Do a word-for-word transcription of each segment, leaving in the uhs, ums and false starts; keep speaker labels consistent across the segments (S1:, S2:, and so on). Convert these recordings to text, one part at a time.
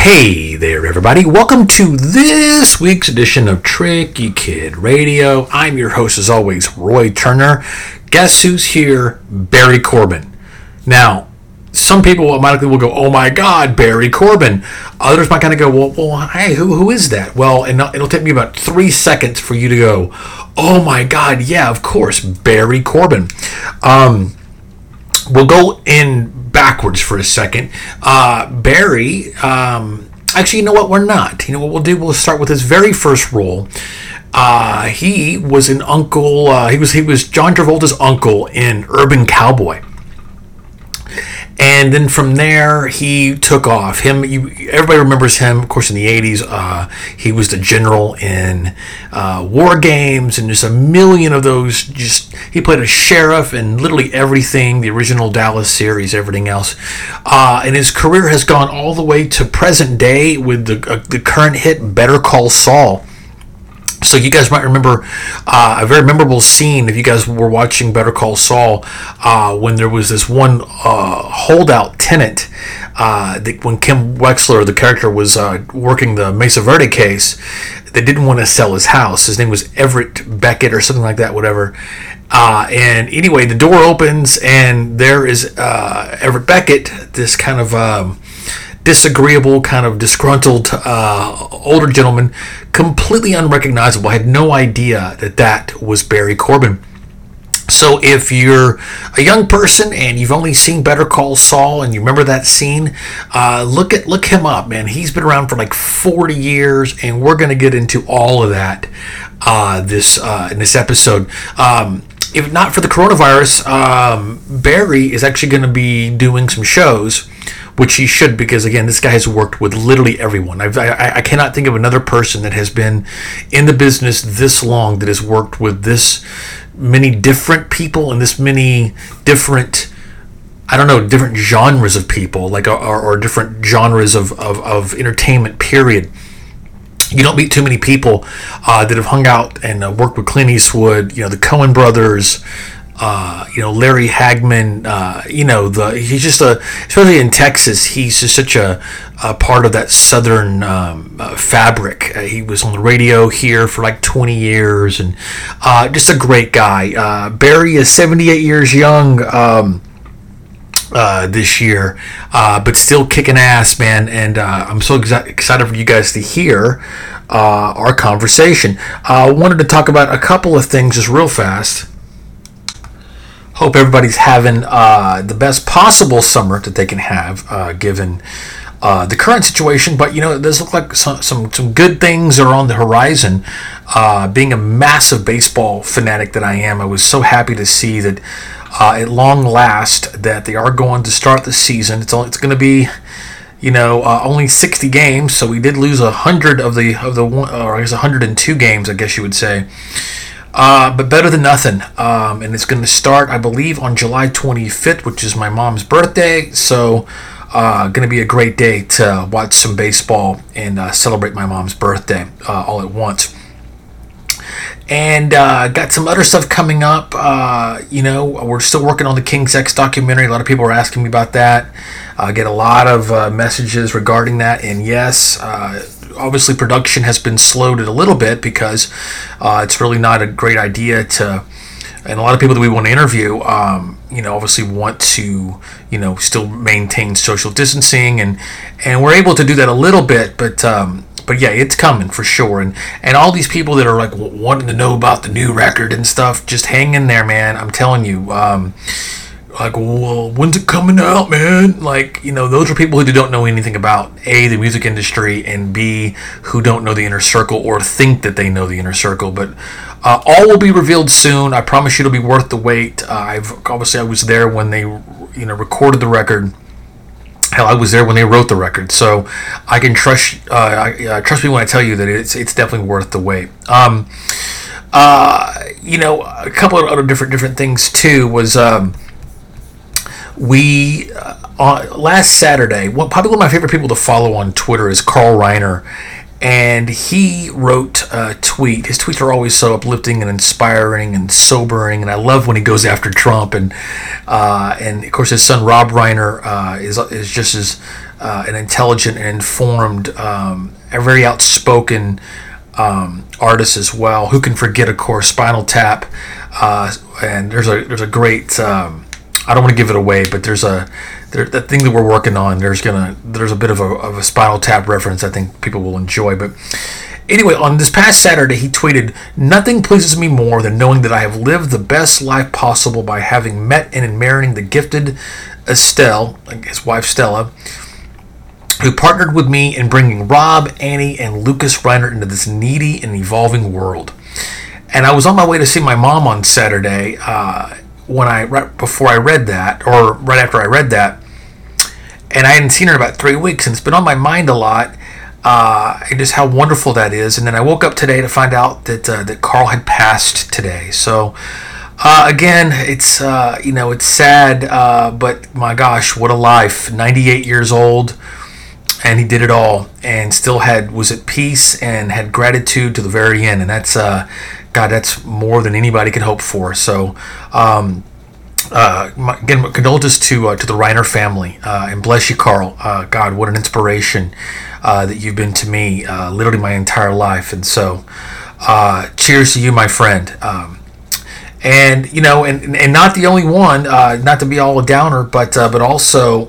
S1: Hey there, everybody. Welcome to this week's edition of Tricky Kid Radio. I'm your host, as always, Roy Turner. Guess who's here? Barry Corbin. Now, some people automatically will go, oh my God, Barry Corbin. Others might kind of go, well, well hey, who who is that? Well, and it'll take me about three seconds for you to go, oh my God, yeah, of course, Barry Corbin. Um, we'll go in backwards for a second. Uh, Barry, um, actually, you know what? We're not. You know what we'll do? We'll start with his very first role. Uh, he was an uncle. Uh, he was he was John Travolta's uncle in Urban Cowboy. And then from there, he took off. Him, you, everybody remembers him, of course, in the eighties. Uh, he was the general in uh, War Games, and there's a million of those. Just he played a sheriff in literally everything, the original Dallas series, everything else. Uh, and his career has gone all the way to present day with the uh, the current hit Better Call Saul. So you guys might remember uh, a very memorable scene if you guys were watching Better Call Saul uh, when there was this one uh, holdout tenant uh, that when Kim Wexler, the character, was uh, working the Mesa Verde case, they didn't want to sell his house. His name was Everett Beckett or something like that, whatever. Uh, and anyway, the door opens and there is uh, Everett Beckett, this kind of... Um, disagreeable, kind of disgruntled uh, older gentleman, completely unrecognizable. I had no idea that that was Barry Corbin. So if you're a young person and you've only seen Better Call Saul and you remember that scene, uh, look at look him up, man. He's been around for like forty years, and we're going to get into all of that uh, this uh, in this episode. Um, if not for the coronavirus, um, Barry is actually going to be doing some shows, which he should, because again, this guy has worked with literally everyone. I've, I I cannot think of another person that has been in the business this long that has worked with this many different people and this many different, I don't know, different genres of people, like or, or different genres of, of, of entertainment, period. You don't meet too many people uh, that have hung out and uh, worked with Clint Eastwood, you know, the Coen brothers, Uh, you know, Larry Hagman, uh, you know, the he's just a, especially in Texas, he's just such a, a part of that southern um, uh, fabric. Uh, he was on the radio here for like twenty years, and uh, just a great guy. Uh, Barry is seventy-eight years young um, uh, this year, uh, but still kicking ass, man. And uh, I'm so exa- excited for you guys to hear uh, our conversation. I uh, wanted to talk about a couple of things just real fast. Hope everybody's having uh, the best possible summer that they can have, uh, given uh, the current situation. But, you know, it does look like some some, some good things are on the horizon. Uh, being a massive baseball fanatic that I am, I was so happy to see that uh, at long last that they are going to start the season. It's only, it's going to be, you know, uh, only sixty games. So we did lose a hundred of the of the one, or I guess one hundred two games, I guess you would say. Uh, but better than nothing. Um, and it's going to start, I believe, on July twenty-fifth, which is my mom's birthday. So, uh, going to be a great day to watch some baseball and uh, celebrate my mom's birthday uh, all at once. And uh, got some other stuff coming up. Uh, you know, we're still working on the King's X documentary. A lot of people are asking me about that. I uh, get a lot of uh, messages regarding that. And yes, uh, obviously production has been slowed a little bit because uh, it's really not a great idea to, and a lot of people that we want to interview, um, you know, obviously want to, you know, still maintain social distancing, and and we're able to do that a little bit, but um, but yeah, it's coming for sure. And and all these people that are like wanting to know about the new record and stuff, just hang in there, man. I'm telling you. Um, Like, well, when's it coming out, man? Like, you know, those are people who don't know anything about, A, the music industry, and B, who don't know the inner circle or think that they know the inner circle. But uh, all will be revealed soon. I promise you it'll be worth the wait. Uh, I've obviously, I was there when they, you know, recorded the record. Hell, I was there when they wrote the record. So I can trust, uh, I, uh, trust me when I tell you that it's it's definitely worth the wait. Um, uh, you know, a couple of other different different things, too, was... Um, We, uh, last Saturday, one, probably one of my favorite people to follow on Twitter is Carl Reiner, and he wrote a tweet. His tweets are always so uplifting and inspiring and sobering, and I love when he goes after Trump. And uh, and of course, his son Rob Reiner uh, is is just as uh, an intelligent and informed, um, a very outspoken um, artist as well. Who can forget, of course, Spinal Tap? Uh, and there's a there's a great. Um, I don't want to give it away, but there's a there, that thing that we're working on. There's gonna there's a bit of a of a Spinal Tap reference. I think people will enjoy, but. Anyway, on this past Saturday, he tweeted, "Nothing pleases me more than knowing that I have lived the best life possible by having met and in marrying the gifted Estelle," his wife Stella, "who partnered with me in bringing Rob, Annie, and Lucas Reiner into this needy and evolving world." And I was on my way to see my mom on Saturday uh, when I right before I read that, or right after I read that, and I hadn't seen her in about three weeks, and it's been on my mind a lot. Uh, and just how wonderful that is. And then I woke up today to find out that uh, that Carl had passed today. So uh, again, it's uh, you know it's sad, uh, but my gosh, what a life! ninety-eight years old, and he did it all, and still had was at peace and had gratitude to the very end. And that's uh, God, that's more than anybody could hope for. So. Um, Uh, my, again, condolences to uh, to the Reiner family, uh, and bless you, Carl. Uh, God, what an inspiration uh, that you've been to me, uh, literally my entire life. And so, uh, cheers to you, my friend. Um, and you know, and and not the only one. Uh, not to be all a downer, but uh, but also,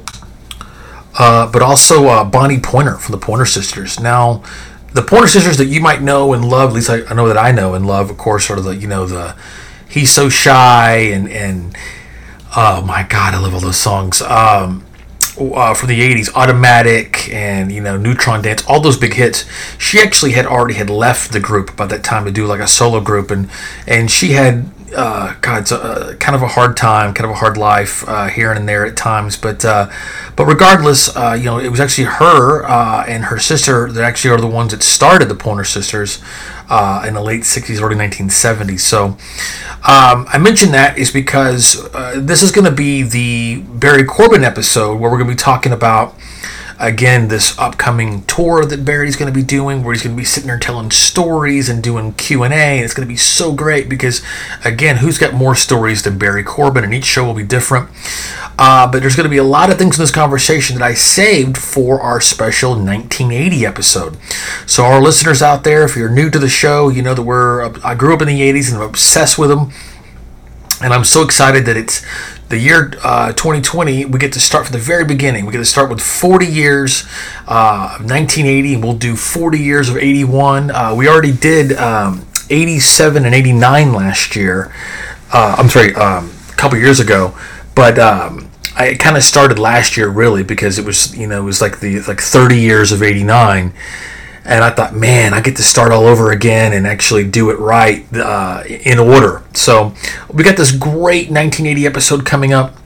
S1: uh, but also uh, Bonnie Pointer from the Pointer Sisters. Now, the Pointer Sisters that you might know and love, at least I, I know that I know and love, of course, sort of the you know the He's So Shy and and. Oh my God, I love all those songs um, uh, from the eighties. Automatic and, you know, Neutron Dance, all those big hits. She actually had already had left the group by that time to do like a solo group. And, and she had, uh, God, it's a, kind of a hard time, kind of a hard life uh, here and there at times. But uh, but regardless, uh, you know, it was actually her uh, and her sister that actually are the ones that started the Pointer Sisters uh, in the late sixties, early nineteen seventies. So um, I mention that is because uh, this is going to be the Barry Corbin episode where we're going to be talking about, again, this upcoming tour that Barry's going to be doing, where he's going to be sitting there telling stories and doing Q and A. And it's going to be so great because, again, who's got more stories than Barry Corbin? And each show will be different. Uh, but there's going to be a lot of things in this conversation that I saved for our special nineteen eighty episode. So our listeners out there, if you're new to the show, you know that we're, I grew up in the eighties and I'm obsessed with them. And I'm so excited that it's the year uh, twenty twenty. We get to start from the very beginning. We get to start with forty years uh, of nineteen eighty, and we'll do forty years of eighty-one. Uh, we already did um, eighty-seven and eighty-nine last year. Uh, I'm sorry, um, a couple years ago. But um, I kind of started last year really because it was, you know, it was like the like thirty years of eighty-nine. And I thought, man, I get to start all over again and actually do it right uh, in order. So we got this great nineteen eighty episode coming up,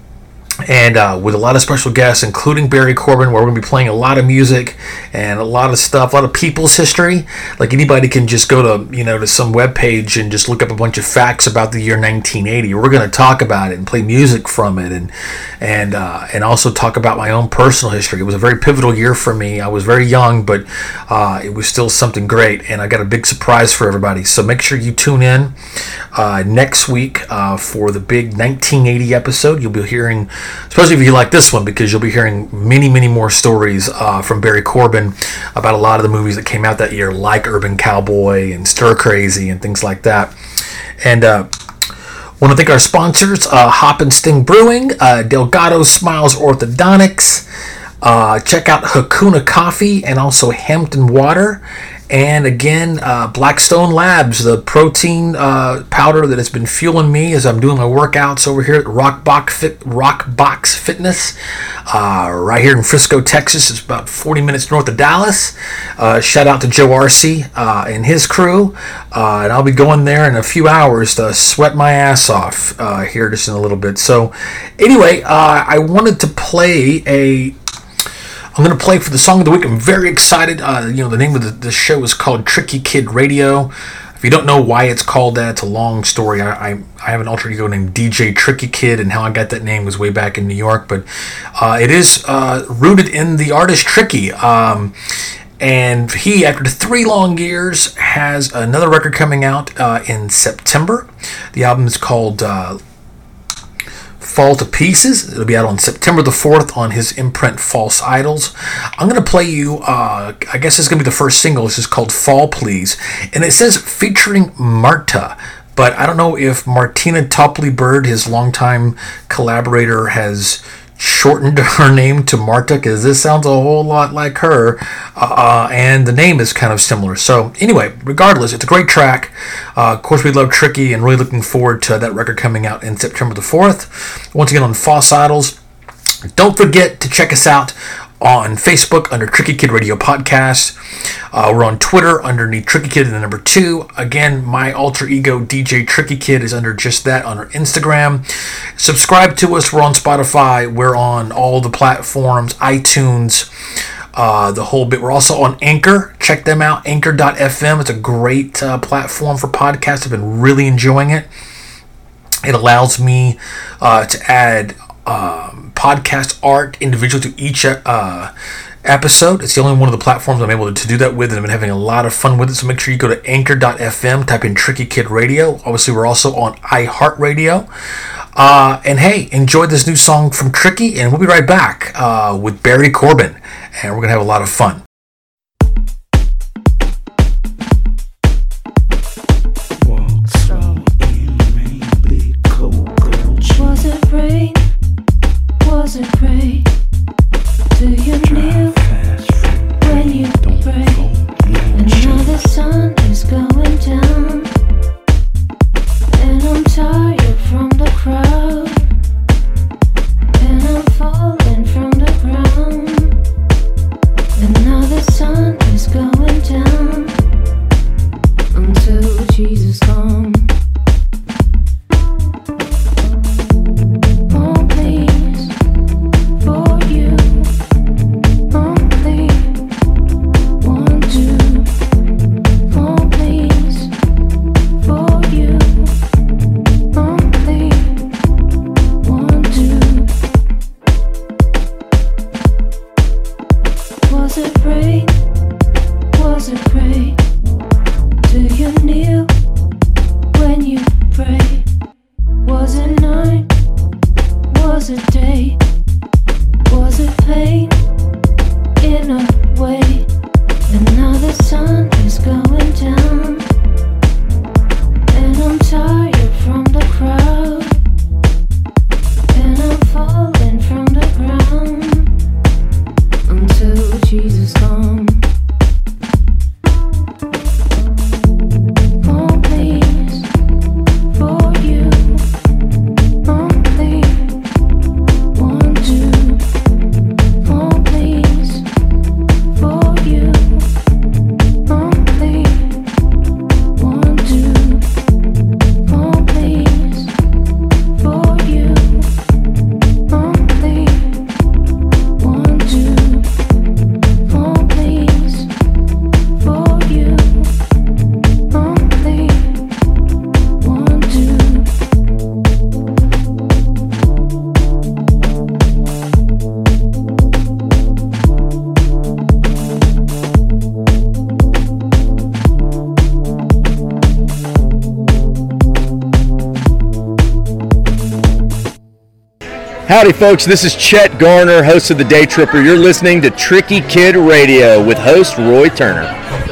S1: and uh, with a lot of special guests, including Barry Corbin, where we're going to be playing a lot of music and a lot of stuff, a lot of people's history. Like anybody can just go to, you know, to some webpage and just look up a bunch of facts about the year nineteen eighty. We're going to talk about it and play music from it, and and uh, and also talk about my own personal history. It was a very pivotal year for me. I was very young, but uh, it was still something great, and I got a big surprise for everybody. So make sure you tune in uh, next week uh, for the big nineteen eighty episode. You'll be hearing, especially if you like this one, because you'll be hearing many, many more stories uh, from Barry Corbin about a lot of the movies that came out that year, like Urban Cowboy and Stir Crazy and things like that. And uh, want to thank our sponsors, uh, Hop and Sting Brewing, uh, Delgado Smiles Orthodontics. Uh, check out Hakuna Coffee and also Hampton Water. And again, uh, Blackstone Labs, the protein uh, powder that has been fueling me as I'm doing my workouts over here at Rockbox, Fit, Rockbox Fitness, uh, right here in Frisco, Texas. It's about forty minutes north of Dallas. Uh, shout out to Joe Arce uh, and his crew. Uh, and I'll be going there in a few hours to sweat my ass off uh, here just in a little bit. So anyway, uh, I wanted to play a... I'm going to play for the song of the week. I'm very excited. Uh, you know, the name of the, the show is called Tricky Kid Radio. If you don't know why it's called that, it's a long story. I, I, I have an alter ego named D J Tricky Kid, and how I got that name was way back in New York. But uh, it is uh, rooted in the artist Tricky. Um, and he, after three long years, has another record coming out uh, in September. The album is called... Uh, Fall to Pieces. It'll be out on September the fourth on his imprint False Idols. I'm going to play you, uh, I guess it's going to be the first single. This is called Fall Please. And it says featuring Marta. But I don't know if Martina Topley-Bird, his longtime collaborator, has shortened her name to Marta, because this sounds a whole lot like her, uh, and the name is kind of similar. So anyway, regardless, it's a great track. Uh, of course, we love Tricky, and really looking forward to that record coming out in September the fourth. Once again on False Idols. Don't forget to check us out on Facebook under Tricky Kid Radio Podcast. Uh, we're on Twitter underneath Tricky Kid and the number two. Again, my alter ego D J Tricky Kid is under just that on our Instagram. Subscribe to us. We're on Spotify. We're on all the platforms, iTunes, uh, the whole bit. We're also on Anchor. Check them out, anchor dot f m. It's a great uh, platform for podcasts. I've been really enjoying it. It allows me uh, to add um, podcast art individual to each uh, episode. It's the only one of the platforms I'm able to do that with, and I've been having a lot of fun with it. So make sure you go to anchor dot f m, type in Tricky Kid Radio. Obviously, we're also on iHeartRadio. Uh, and hey, enjoy this new song from Tricky, and we'll be right back uh, with Barry Corbin, and we're going to have a lot of fun.
S2: Was it rain? Was it rain? Do you kneel when you pray? And now the sun is going down, and I'm tired from the crowd, and I'm falling from the ground, and now the sun is going down until Jesus comes.
S3: Howdy folks, this is Chet Garner, host of The Day Tripper. You're listening to Tricky Kid Radio with host Roy Turner.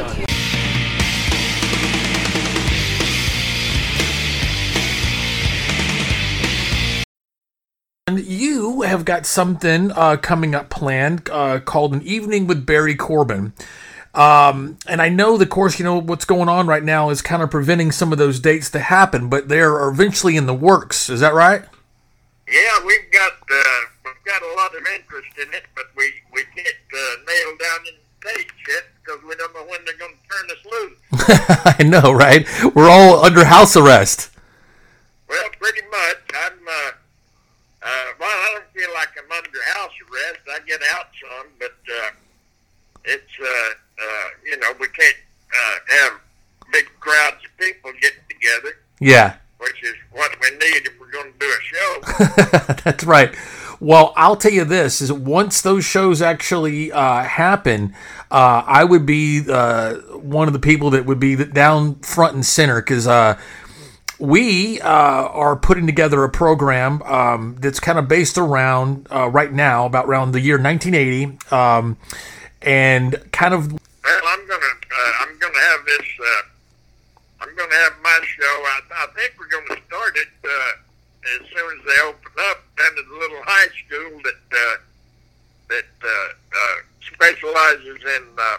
S1: And you have got something uh, coming up planned uh, called An Evening with Barry Corbin. Um, and I know, of course, you know, what's going on right now is kind of preventing some of those dates to happen, but they're eventually in the works. Is that right?
S4: Yeah, we've got uh, we've got a lot of interest in it, but we, we can't uh, nail down any dates yet because we don't know when they're going to turn us loose.
S1: I know, right? We're all under house arrest.
S4: Well, pretty much. I'm, uh, uh, well, I don't feel like I'm under house arrest. I get out some, but uh, it's, uh, uh, you know, we can't uh, have big crowds of people getting together.
S1: Yeah.
S4: Which is what we need if we're going to do a show.
S1: That's right. Well, I'll tell you this, is once those shows actually uh, happen, uh, I would be uh, one of the people that would be down front and center, because uh, we uh, are putting together a program um, that's kind of based around uh, right now about around the year nineteen eighty, um, and kind of.
S4: Well, I'm gonna uh, I'm gonna have this. Uh, I'm gonna have my show. I, I think we're gonna start it uh, as soon as they open up down at the little high school that uh, that uh, uh, specializes in uh,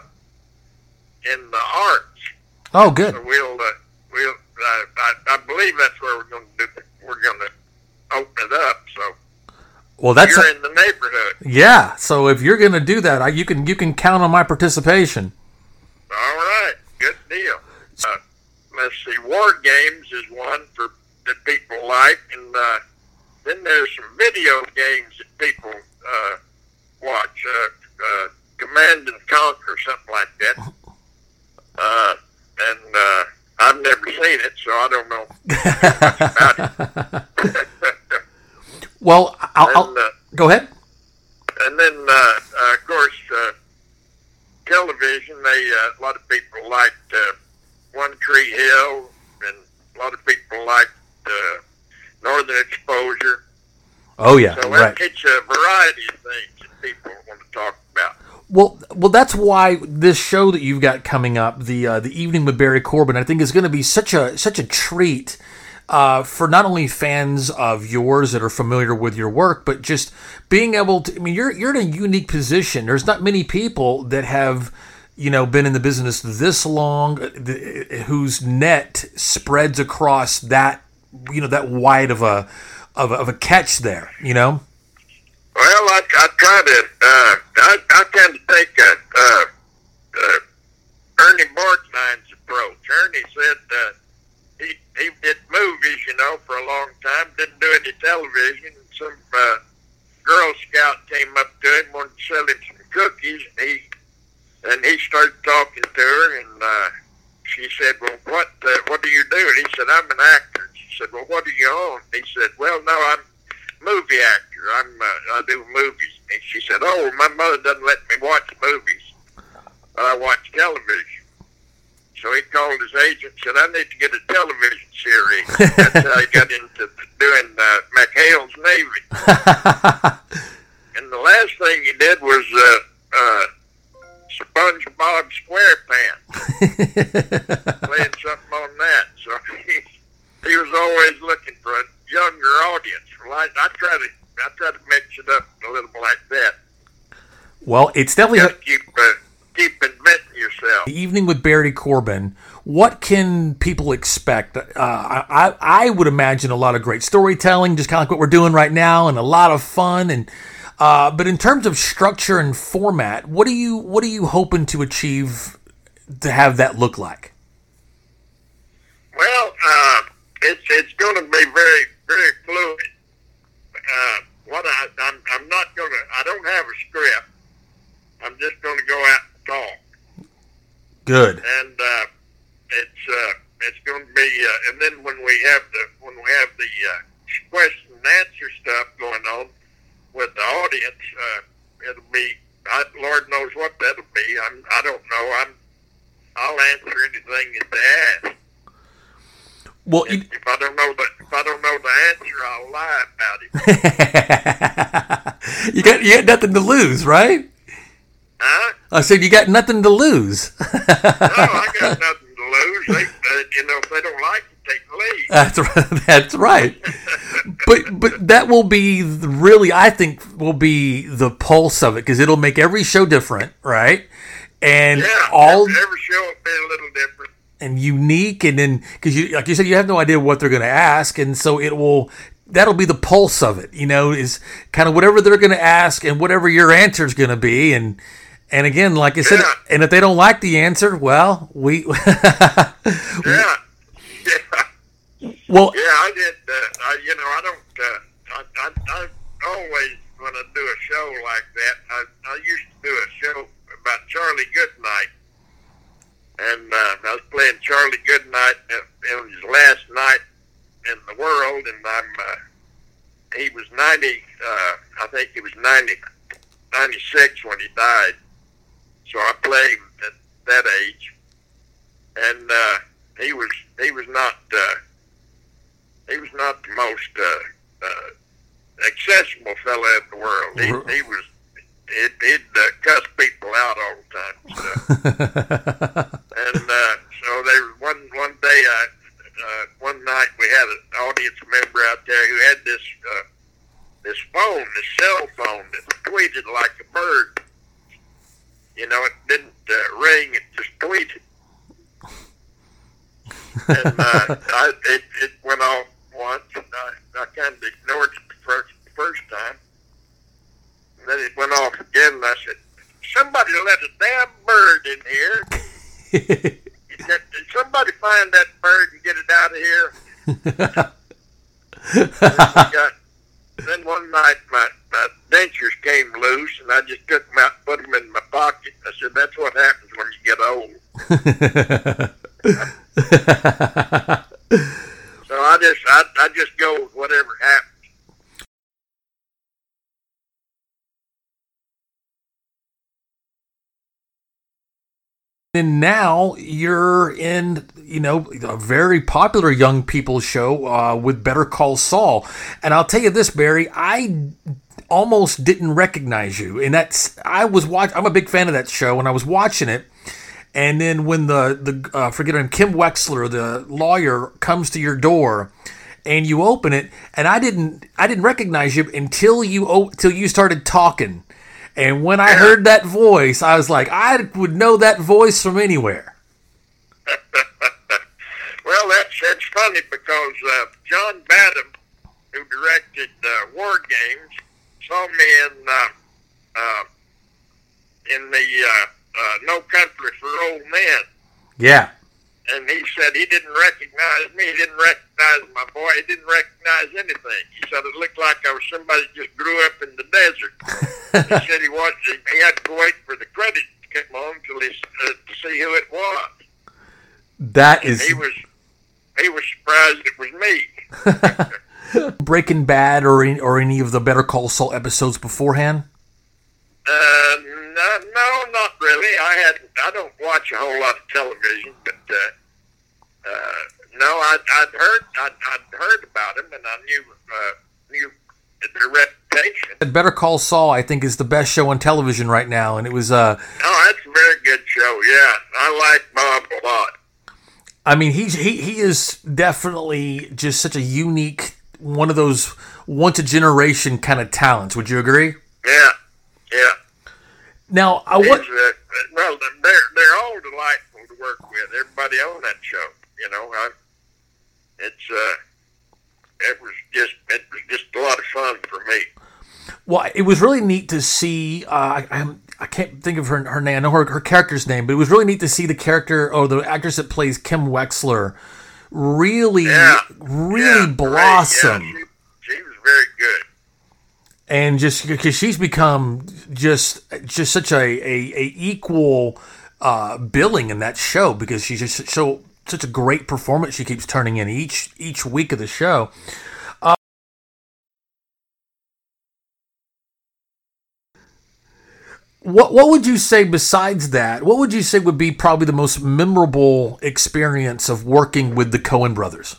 S4: in the arts.
S1: Oh, good.
S4: So we'll uh, we'll uh, I, I believe that's where we're gonna do. We're gonna open it up. So.
S1: Well, that's
S4: You're
S1: a,
S4: in the neighborhood.
S1: Yeah. So if you're going to do that, I, you can you can count on my participation.
S4: All right, good deal. Uh, let's see, War Games is one for that people like, and uh, then there's some video games that people uh, watch. Uh, uh, Command and Conquer, something like that. Uh, and uh, I've never seen it, so I don't know much about it.
S1: Well, I'll,
S4: and, uh,
S1: I'll go ahead.
S4: And then, uh, uh, of course, uh, television. They uh, a lot of people liked uh, One Tree Hill, and a lot of people liked uh, Northern Exposure.
S1: Oh yeah,
S4: so
S1: right.
S4: It's a variety of things that people want to talk about.
S1: Well, well, that's why this show that you've got coming up, the uh, the Evening with Barry Corbin, I think is going to be such a such a treat. Uh, for not only fans of yours that are familiar with your work, but just being able to, I mean, you're you're in a unique position. There's not many people that have, you know, been in the business this long, whose net spreads across that, you know, that wide of a of a, of a catch there, you know?
S4: Well, I, I try to, uh, I, I tend to take a, uh, uh, Ernie Borgnine's approach. Ernie said, uh, He, he did movies, you know, for a long time, didn't do any television. Some uh, Girl Scout came up to him, wanted to sell him some cookies, and he, and he started talking to her, and uh, she said, well, what uh, what do you do? And he said, I'm an actor. And she said, well, what do you own? And he said, well, no, I'm a movie actor. I'm, uh, I do movies. And she said, oh, my mother doesn't let me watch movies, but I watch television. So he called his agent and said, I need to get a television series. That's how he got into doing uh, McHale's Navy. And the last thing he did was uh, uh, SpongeBob SquarePants, playing something on that. So he, he was always looking for a younger audience. Well, I, I try to I try to mix it up a little like that.
S1: Well, it's definitely
S4: Just keep uh, keep inventing yourself.
S1: The Evening with Barry Corbin. What can people expect? Uh, I, I would imagine a lot of great storytelling, just kind of like what we're doing right now, and a lot of fun. And uh, but in terms of structure and format, what are you what are you hoping to achieve to have that look like?
S4: Well, uh, it's it's going to be very very fluid. Uh, what I I'm, I'm not going to I don't have a script. I'm just going to go out and talk.
S1: Good.
S4: And uh, it's uh, it's going to be, uh, and then when we have the when we have the uh, question and answer stuff going on with the audience, uh, it'll be I, Lord knows what that'll be. I'm I don't know. I'm I'll answer anything that they ask.
S1: Well,
S4: if,
S1: you,
S4: if I don't know the if I don't know the answer, I'll lie about it.
S1: you got you got nothing to lose, right?
S4: Huh?
S1: I said you got nothing to lose.
S4: No, I got nothing to lose. They, uh, you know, if they don't like it, they can leave.
S1: That's right. That's right. But but that will be the- really, I think, will be the pulse of it, because it'll make every show different, right? And
S4: Yeah,
S1: all
S4: every, every show will be a little different.
S1: and unique, and then because you, like you said, you have no idea what they're going to ask, and so it will. That'll be the pulse of it. You know, is kind of whatever they're going to ask and whatever your answer is going to be, and. And again, like I said,
S4: Yeah.
S1: and if they don't like the answer, well, we.
S4: Yeah, yeah,
S1: well,
S4: yeah. I did. Uh, I, you know, I don't. Uh, I, I, I always when I do a show like that, I, I used to do a show about Charlie Goodnight, and uh, I was playing Charlie Goodnight. It was his last night in the world, and I'm. Uh, he was ninety. Uh, I think he was ninety, ninety-six when he died. So I played at that age, and uh, he was he was not uh, he was not the most uh, uh, accessible fella in the world. He, he was he'd, he'd uh, cuss people out all the time. So. and uh, so there was one one day, I, uh, one night we had an audience member out there who had this uh, this phone, this cell phone that tweeted like a bird. You know, it didn't uh, ring; it just tweeted. And uh, I, it, it went off once, and I, I kind of ignored it the first, the first time. And then it went off again, and I said, somebody let a damn bird in here. Did somebody find that bird and get it out of here? And got, then one night, my, my dentures came loose, and I just took them out and put them in my pocket. I said, that's what happens when you get old. So I just I, I just go with whatever happens.
S1: And now you're in, you know, a very popular young people show uh, with Better Call Saul. And I'll tell you this, Barry, I almost didn't recognize you. And that's, I was watching, I'm a big fan of that show, and I was watching it. And then when the, the uh, forget him, Kim Wexler, the lawyer, comes to your door, and you open it, and I didn't, I didn't recognize you until you, until you started talking. And when I heard that voice, I was like, I would know that voice from anywhere.
S4: Well, that's that's funny because uh, John Badham, who directed uh, War Games, saw me in uh, uh, in the uh, uh, No Country for Old Men.
S1: Yeah.
S4: And he said he didn't recognize me. He didn't recognize my boy. He didn't recognize anything. He said it looked like I was somebody who just grew up in the desert. He said he was. He had to wait for the credits to come on till he, uh, to see who it was.
S1: That
S4: and
S1: is.
S4: He was. He was surprised it was me.
S1: Breaking Bad or any, or any of the Better Call Saul episodes beforehand?
S4: Uh, no, no, not really. I had. I don't watch a whole lot of television, but uh, uh, no, I, I'd heard. I'd, I'd heard about him, and I knew uh, knew their reputation.
S1: Better Call Saul, I think, is the best show on television right now, and it was. Uh,
S4: oh, that's a very good show. Yeah, I like Bob a lot.
S1: I mean, he's he he is definitely just such a unique, one of those once a generation kind of talents. Would you agree?
S4: Yeah, yeah.
S1: Now, I what?
S4: Uh, well, they're they're all delightful to work with. Everybody on that show, you know, I, it's uh, it was just it was just a lot of fun for me.
S1: Well, it was really neat to see. Uh, I I'm, I can't think of her her name. I know her her character's name, but it was really neat to see the character or the actress that plays Kim Wexler really,
S4: yeah.
S1: really
S4: yeah,
S1: blossom.
S4: Yeah, she, she was very good.
S1: And just because she's become just just such a, a, a equal uh, billing in that show, because she's just so such a great performance she keeps turning in each each week of the show. Uh, what what would you say besides that? What would you say would be probably the most memorable experience of working with the Coen brothers?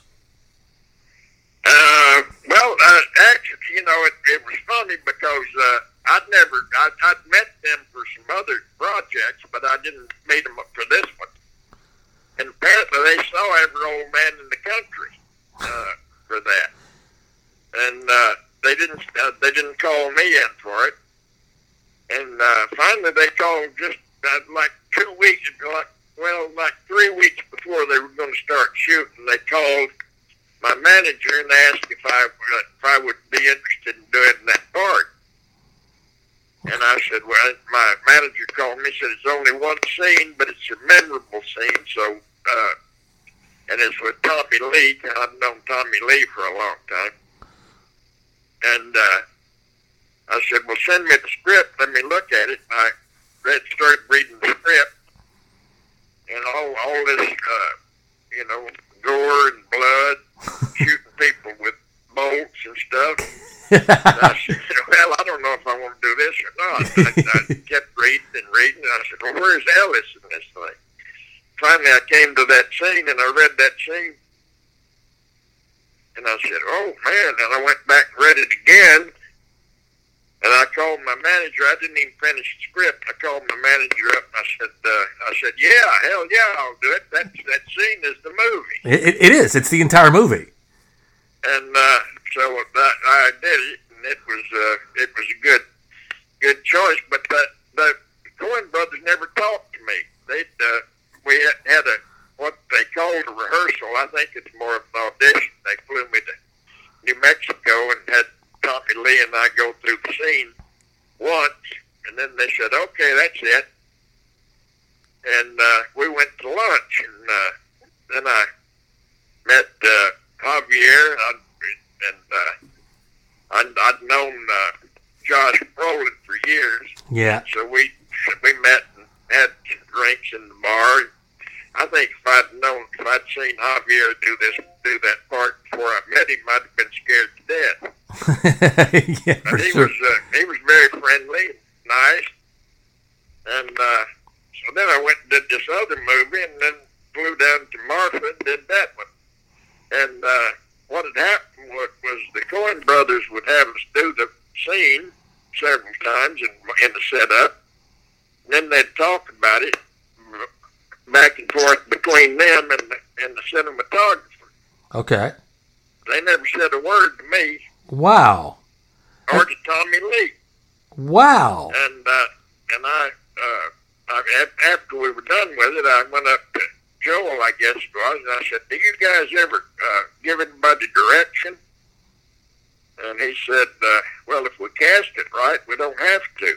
S4: Uh, well, uh, actually, you know, it, it was funny because uh, I'd never, I'd, I'd met them for some other projects, but I didn't meet them for this one. And apparently they saw every old man in the country uh, for that, and uh, they didn't, uh, they didn't call me in for it. And uh, finally, they called just uh, like two weeks, like well, like three weeks before they were going to start shooting. They called my manager and asked if I if I would be interested in doing that part. And I said, well, my manager called me, said it's only one scene, but it's a memorable scene. So, uh, and it's with Tommy Lee. I've known Tommy Lee for a long time. And uh, I said, well, send me the script. Let me look at it. And I read, started reading the script, and all all this, uh, you know, gore and blood, shooting people with bolts and stuff. And I said, well, I don't know if I want to do this or not. I, I kept reading and reading, and I said, well, where's Ellis in this thing? Finally, I came to that scene, and I read that scene, And I said, oh, man. And I went back and read it again. And I called my manager. I didn't even finish the script. I called my manager up, and I said, uh, I said, yeah, hell yeah, I'll do it. That, that scene is the movie.
S1: It, it is. It's the entire movie.
S4: And uh, so that, I did it, and it was uh, it was a good good choice. But the, the Coen brothers never talked to me. They uh, we had, had a what they called a rehearsal. I think it's more of an audition. They flew me to New Mexico and had Tommy Lee and I go through the scene once, and then they said, "Okay, that's it." And uh, we went to lunch, and uh, then I met uh, Javier, and, and uh, I'd, I'd known uh, Josh Brolin for years.
S1: Yeah.
S4: So we we met and had drinks in the bar. I think if I'd known, if I'd seen Javier do this, do that part before I met him, I'd have been scared to death.
S1: Yeah, for
S4: he
S1: sure.
S4: was uh, he was very friendly, nice, and uh, so then I went and did this other movie, and then flew down to Marfa and did that one. And uh, what had happened was, was the Coen brothers would have us do the scene several times in, in the setup, and then they'd talk about it back and forth between them and the, and the cinematographer.
S1: Okay.
S4: They never said a word to me
S1: Wow.
S4: or to Tommy Lee.
S1: Wow.
S4: And uh, and I, uh, I, after we were done with it, I went up to Joel, I guess it was, and I said, "Do you guys ever uh, give anybody direction?" And he said, uh, "Well, if we cast it right, we don't have to."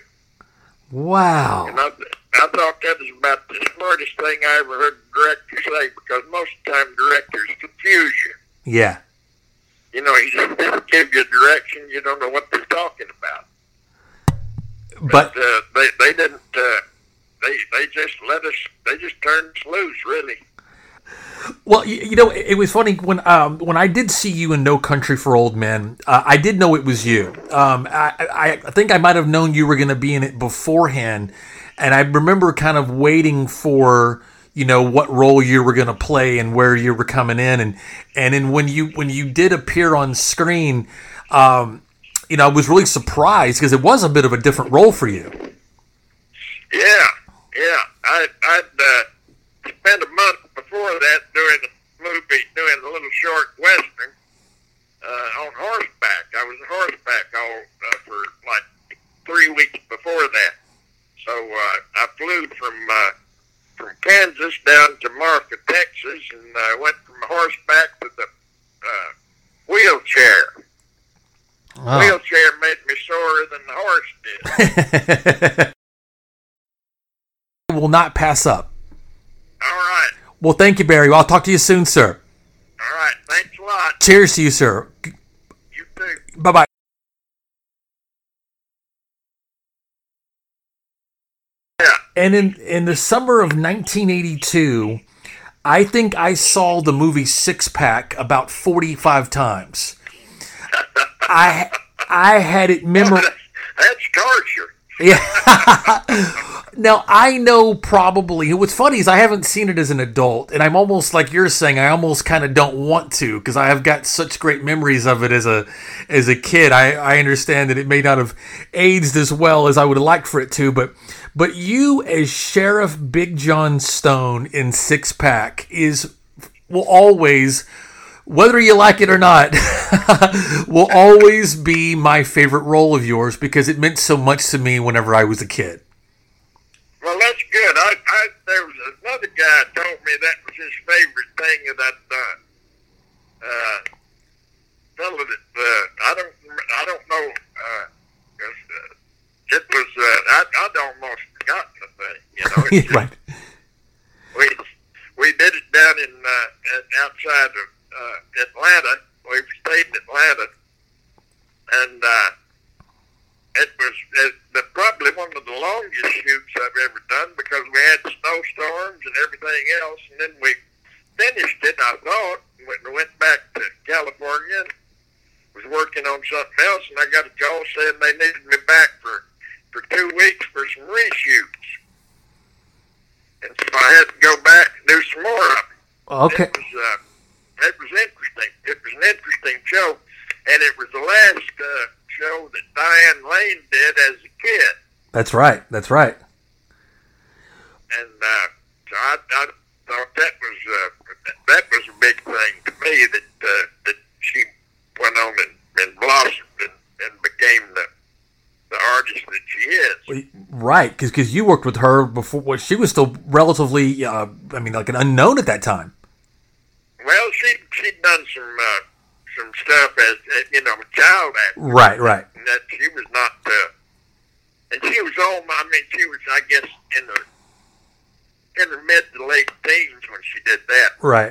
S1: Wow.
S4: And I, I thought that was about the smartest thing I ever heard a director say, because most of the time directors confuse you.
S1: Yeah.
S4: You know, he just give you direction, you don't know what they're talking about.
S1: But,
S4: But uh, they they didn't. Uh, they they just let us. They just turned us loose, really.
S1: well, you, you know, it, it was funny when um, when I did see you in No Country for Old Men. Uh, I did know it was you. Um, I, I I think I might have known you were going to be in it beforehand, and I remember kind of waiting for, you know, what role you were going to play and where you were coming in, and and then when you when you did appear on screen, um, you know, I was really surprised because it was a bit of a different role for you.
S4: Yeah, yeah. I I'd uh, spent a month before that doing a movie, doing a little short western uh, on horseback. I was on horseback all uh, for like three weeks before that. So uh, I flew from uh, from Kansas down to Marfa, Texas, and I went from horseback to the uh, wheelchair.
S1: Oh.
S4: Wheelchair made me sorer than the horse did.
S1: Will not pass up.
S4: All right.
S1: Well, thank you, Barry. I'll talk to you soon, sir.
S4: All right. Thanks a lot.
S1: Cheers to you, sir.
S4: You too.
S1: Bye-bye.
S4: Yeah.
S1: And in, in the summer of nineteen eighty-two, I think I saw the movie Six Pack about forty-five times. I I had it memorized.
S4: That's torture.
S1: Yeah. Now, I know probably, what's funny is I haven't seen it as an adult, and I'm almost, like you're saying, I almost kind of don't want to, because I have got such great memories of it as a as a kid. I, I understand that it may not have aged as well as I would have liked for it to, but but you as Sheriff Big John Stone in Six Pack is, will always, whether you like it or not, will always be my favorite role of yours, because it meant so much to me whenever I was a kid.
S4: Well, that's good. I, I there was another guy told me that was his favorite thing that I'd done. Uh, fellow that uh, I don't I don't know. Uh, 'cause, uh, it was uh, I I'd almost forgotten the thing. You know, it's just,
S1: Right.
S4: we we did it down in uh, at- outside of uh, Atlanta. We stayed in Atlanta, and uh, it was it, the, probably one of the longest shoots I've ever done, because we had snowstorms and everything else, and then we finished it, I thought, and went, went back to California and was working on something else, and I got a call saying they needed me back for, for two weeks for some reshoots. And so I had to go back and do some more of it.
S1: Okay.
S4: It was, uh, it was interesting. It was an interesting show, and it was the last uh, show that Diane Lane did as a kid.
S1: That's right. That's right.
S4: And uh, so I, I thought that was uh, that was a big thing to me that uh, that she went on and, and blossomed and, and became the the artist that she is.
S1: Right, because you worked with her before. Well, she was still relatively, uh, I mean, like an unknown at that time.
S4: Well, she she'd done some uh, some stuff as, as you know, a child actor.
S1: Right, right.
S4: And that she was not, uh, and she was all. I mean, she was, I guess, in the in the mid to late teens when she did that.
S1: Right.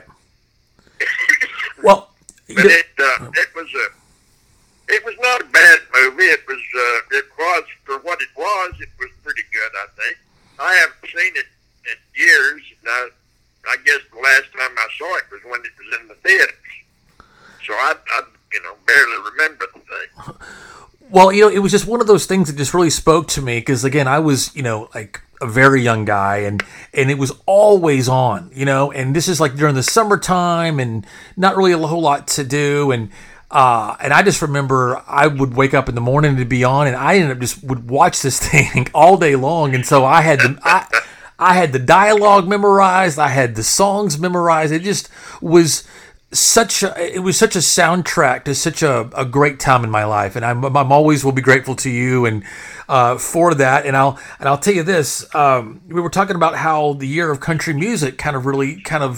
S1: Well,
S4: but it uh, it was a it was not a bad movie. It was uh, it was for what it was. It was pretty good, I think. I haven't seen it in years. Now, I guess the last time I saw it was when it was in the theaters. So I, I you know, barely remember the thing.
S1: Well, you know, it was just one of those things that just really spoke to me because, again, I was, you know, like a very young guy and, and it was always on, you know, and this is like during the summertime and not really a whole lot to do. And, uh, and I just remember I would wake up in the morning to be on and I ended up just would watch this thing all day long. And so I had the, I, I had the dialogue memorized. I had the songs memorized. It just was such a, it was such a soundtrack to such a, a great time in my life. And I'm, I'm always will be grateful to you and, uh, for that. And I'll, and I'll tell you this, um, we were talking about how the year of country music kind of really kind of,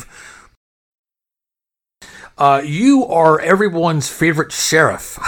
S1: uh, you are everyone's favorite sheriff.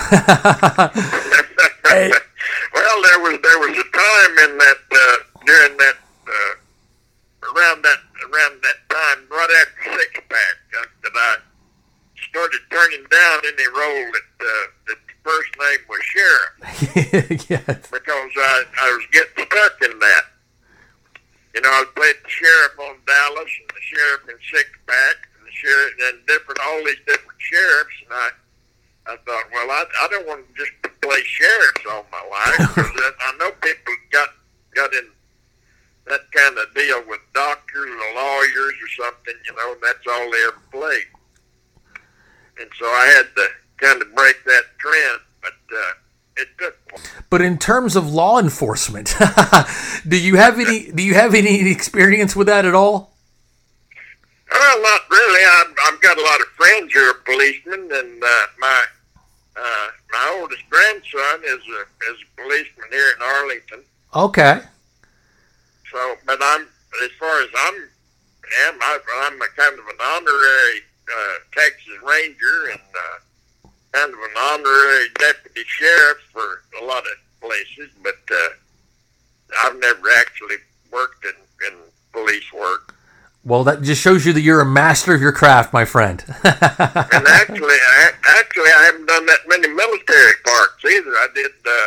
S4: Hey. Well, there was, there was a time in that, uh, during that, uh, around that, around that time, right after Six Pack, uh, that I started turning down any role that uh, that the first name was Sheriff.
S1: Yes.
S4: Because I, I was getting stuck in that. You know, I played the sheriff on Dallas and the sheriff in Six Pack and the sheriff and different all these different sheriffs, and I I thought, well, I I don't want to just play sheriffs all my life because I know people got got in that kind of deal with doctors or lawyers or something, you know, and that's all they ever played. And so I had to kind of break that trend, but uh, it took.
S1: But in terms of law enforcement, do you have any? Do you have any experience with that at all?
S4: Well, not really. I've, I've got a lot of friends who are policemen, and uh, my uh, my oldest grandson is a is a policeman here in Arlington.
S1: Okay.
S4: So, but I'm as far as I'm am I, I'm a kind of an honorary uh, Texas Ranger and uh, kind of an honorary deputy sheriff for a lot of places, but uh, I've never actually worked in, in police work.
S1: Well, that just shows you that you're a master of your craft, my friend.
S4: And actually, I, actually, I haven't done that many military parts either. I did. Uh,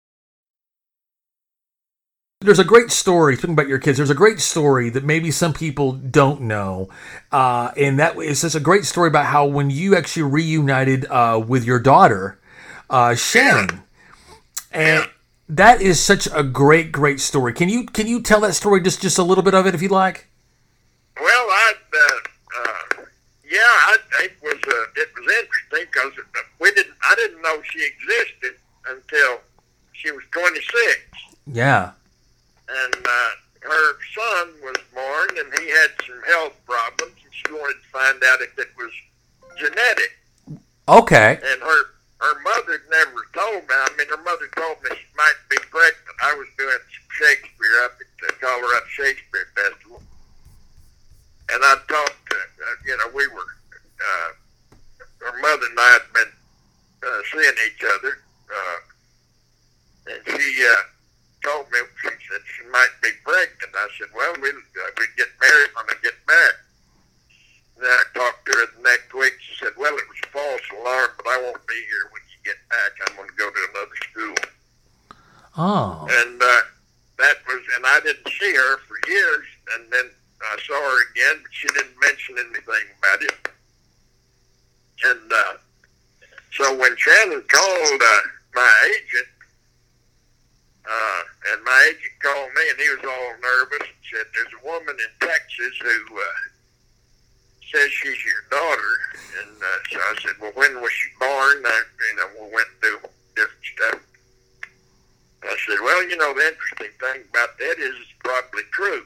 S1: There's a great story, talking about your kids, there's a great story that maybe some people don't know. Uh, and that is just a great story about how when you actually reunited uh, with your daughter, uh, Shannon. And that is such a great, great story. Can you can you tell that story, just, just a little bit of it, if you'd like?
S4: Well, I, uh, uh, yeah, I, it was uh, it was interesting because we didn't. I didn't know she existed until she was twenty-six.
S1: Yeah.
S4: And uh, her son was born, and he had some health problems, and she wanted to find out if it was genetic.
S1: Okay.
S4: And her her mother never told me. I mean, her mother told me she might be pregnant. I was doing some Shakespeare up at the Colorado Shakespeare Festival, and I talked to, uh, you know, we were, uh, her mother and I had been uh, seeing each other, uh, and she uh, told me, she said she might be pregnant. I said, well, we'll, uh, we'd get married when I get back. And then I talked to her the next week. She said, well, it was a false alarm, but I won't be here when you get back. I'm going to go to another school.
S1: Oh.
S4: And uh, that was, and I didn't see her for years, and then I saw her again, but she didn't mention anything about it. And uh, so when Shannon called uh, my agent, uh, and my agent called me, and he was all nervous and said, there's a woman in Texas who uh, says she's your daughter. And uh, so I said, well, when was she born? I, you know, we went through different stuff. I said, well, you know, the interesting thing about that is it's probably true.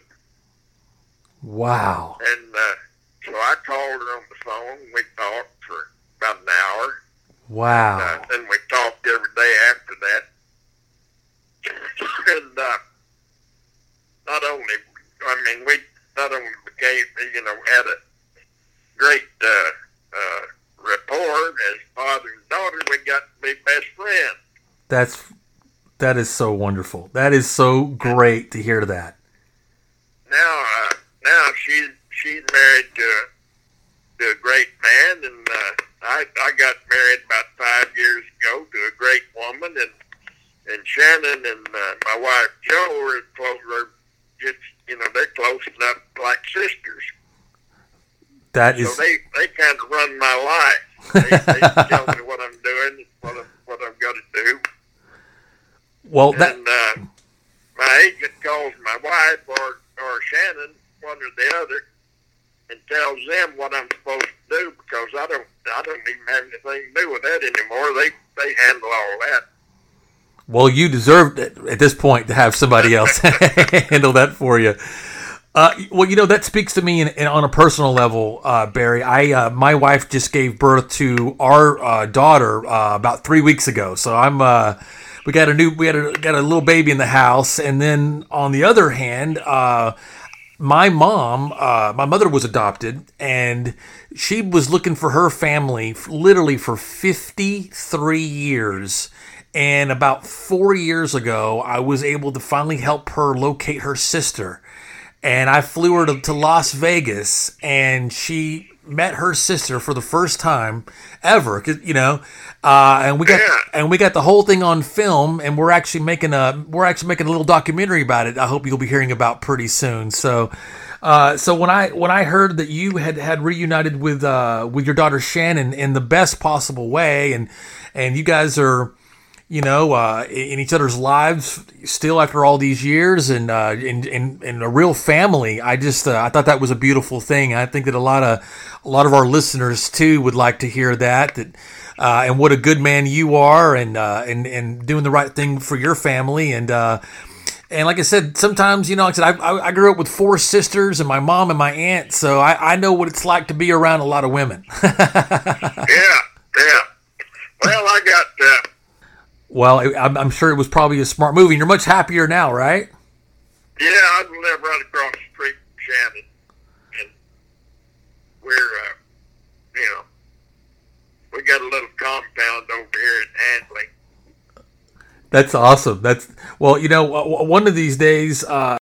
S1: Wow.
S4: And uh, so I called her on the phone. We talked for about an hour.
S1: Wow.
S4: And, uh, then we talked every day after that. And uh, not only, I mean, we not only became, you know, had a great uh, uh, rapport as father and daughter, we got to be best friends.
S1: That's that is so wonderful. That is so great to hear that.
S4: Now, uh, now she's she's married to to a great man, and uh, I I got married about five years ago to a great woman, and and Shannon and uh, my wife Jo are close. Are just you know they're close enough, like sisters.
S1: That is.
S4: So they they kind of run my life. They, they tell me what I'm doing, what I'm, what I've got to do.
S1: Well, that.
S4: And uh, my agent calls my wife or or Shannon, one or the other, and tells them what I'm supposed to do, because I don't I don't even have anything to do with that anymore. They they handle all that.
S1: Well, you deserve it at this point to have somebody else handle that for you. Uh, well, you know, that speaks to me in, in, on a personal level, uh, Barry. I uh, my wife just gave birth to our uh, daughter uh, about three weeks ago, so I'm uh, we got a new we had a, got a little baby in the house, and then on the other hand, uh, my mom, uh, my mother was adopted, and she was looking for her family literally for fifty-three years. And about four years ago, I was able to finally help her locate her sister. And I flew her to, to Las Vegas, and she met her sister for the first time ever, 'cause, you know, uh, and we got
S4: Yeah.
S1: and we got the whole thing on film, and we're actually making a we're actually making a little documentary about it. I hope you'll be hearing about pretty soon. So, uh, so when I when I heard that you had, had reunited with uh, with your daughter Shannon in the best possible way, and and you guys are, you know, uh, in each other's lives still after all these years, and uh, in, in in a real family. I just uh, I thought that was a beautiful thing. I think that a lot of a lot of our listeners too would like to hear that. That uh, and what a good man you are, and uh, and and doing the right thing for your family. And uh, and like I said, sometimes, you know, like I said, I, I grew up with four sisters and my mom and my aunt, so I, I know what it's like to be around a lot of women.
S4: Yeah, yeah. Well, I got. Uh,
S1: Well, I'm, I'm sure it was probably a smart move, and you're much happier now, right?
S4: Yeah, I live right across the street from Shannon, and we're, uh, you know, we got a little compound over here in Handley.
S1: That's awesome. That's well, you know, one of these days. Uh,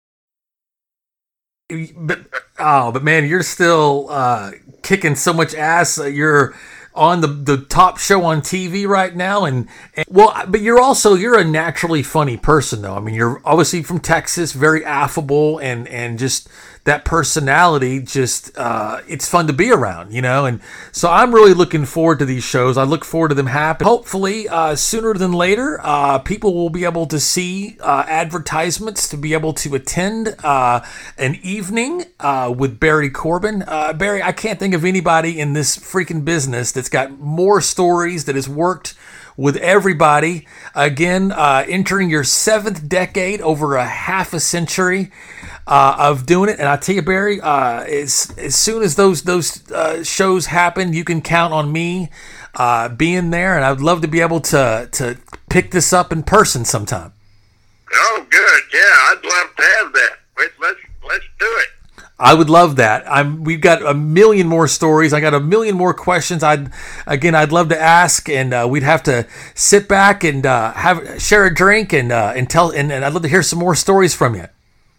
S1: but oh, but man, you're still uh, kicking so much ass. You're on the, the top show on T V right now, and, and well, but you're also you're a naturally funny person, though. I mean, you're obviously from Texas, very affable, and and just that personality, just uh, it's fun to be around, you know. And so I'm really looking forward to these shows. I look forward to them happening. Hopefully, uh, sooner than later, uh, people will be able to see uh, advertisements to be able to attend uh, an evening uh, with Barry Corbin. Uh, Barry, I can't think of anybody in this freaking business that's got more stories, that has worked with everybody. Again, uh, entering your seventh decade, over a half a century uh, of doing it. And I tell you, Barry, uh, as as soon as those those uh, shows happen, you can count on me uh, being there. And I'd love to be able to to pick this up in person sometime.
S4: Oh, good. Yeah, I'd love to have that. Let's let's, let's do it.
S1: I would love that. I'm. We've got a million more stories. I got a million more questions. I'd again. I'd love to ask, and uh, we'd have to sit back and uh, have share a drink and uh, and tell. And, and I'd love to hear some more stories from you.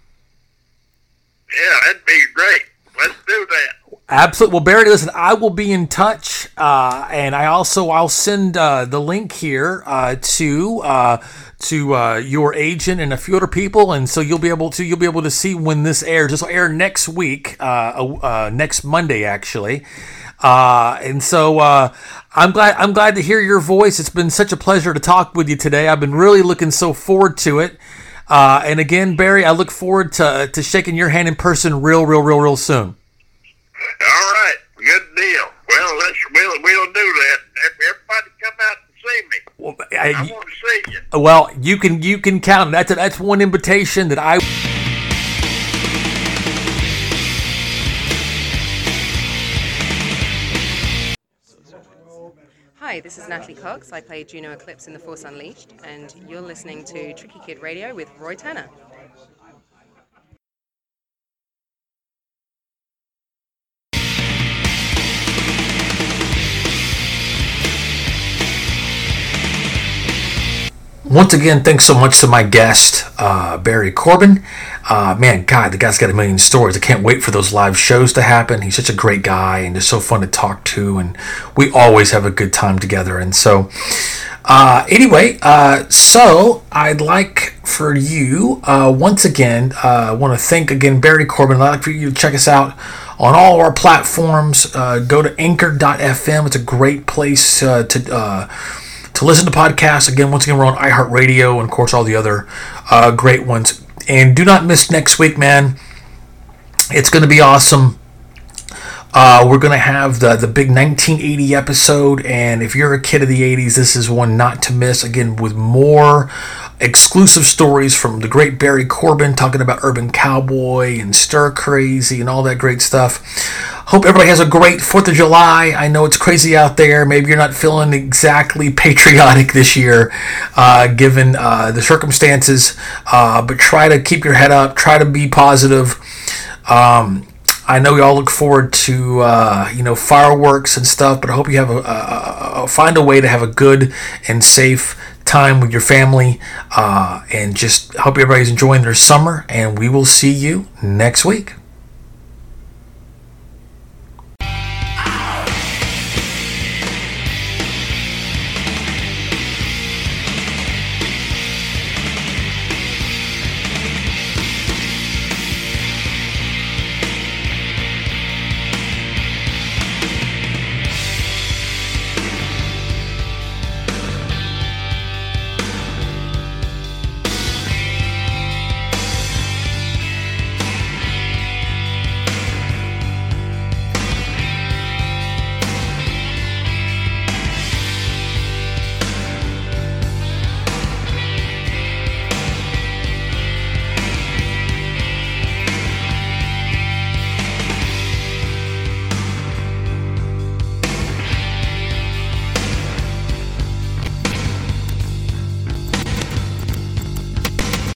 S4: Yeah, that'd be great. Let's do that.
S1: Absolutely. Well, Barry, listen, I will be in touch, uh, and I also I'll send uh, the link here uh, to uh, to uh, your agent and a few other people, and so you'll be able to you'll be able to see when this airs. This will air next week, uh, uh, next Monday actually, uh, and so uh, I'm glad I'm glad to hear your voice. It's been such a pleasure to talk with you today. I've been really looking so forward to it. Uh, and again, Barry, I look forward to to shaking your hand in person real, real, real, real soon.
S4: All right, good deal. Well, let's we'll we'll do that. Everybody come out and see me.
S1: Well,
S4: I,
S1: I,
S4: want to see you.
S1: well, you can you can count. That's a, that's one invitation that I.
S5: Hi, this is Natalie Cox. I play Juno Eclipse in The Force Unleashed, and you're listening to Tricky Kid Radio with Roy Tanner.
S1: Once again, thanks so much to my guest, uh, Barry Corbin. Uh, man, God, the guy's got a million stories. I can't wait for those live shows to happen. He's such a great guy and just so fun to talk to, and we always have a good time together. And so, uh, anyway, uh, so I'd like for you, uh, once again, I uh, want to thank again Barry Corbin. I'd like for you to check us out on all of our platforms. Uh, go to anchor dot f m. It's a great place uh, to... Uh, to listen to podcasts. Again, once again, we're on iHeartRadio and, of course, all the other uh, great ones. And do not miss next week, man. It's going to be awesome. Uh, we're going to have the, the big nineteen eighty episode, and if you're a kid of the eighties, this is one not to miss. Again, with more exclusive stories from the great Barry Corbin, talking about Urban Cowboy and Stir Crazy and all that great stuff. Hope everybody has a great fourth of July. I know it's crazy out there. Maybe you're not feeling exactly patriotic this year, uh, given uh, the circumstances, uh, but try to keep your head up. Try to be positive. Um, I know we all look forward to uh, you know fireworks and stuff, but I hope you have a, a, a find a way to have a good and safe time with your family, uh, and just hope everybody's enjoying their summer. And we will see you next week.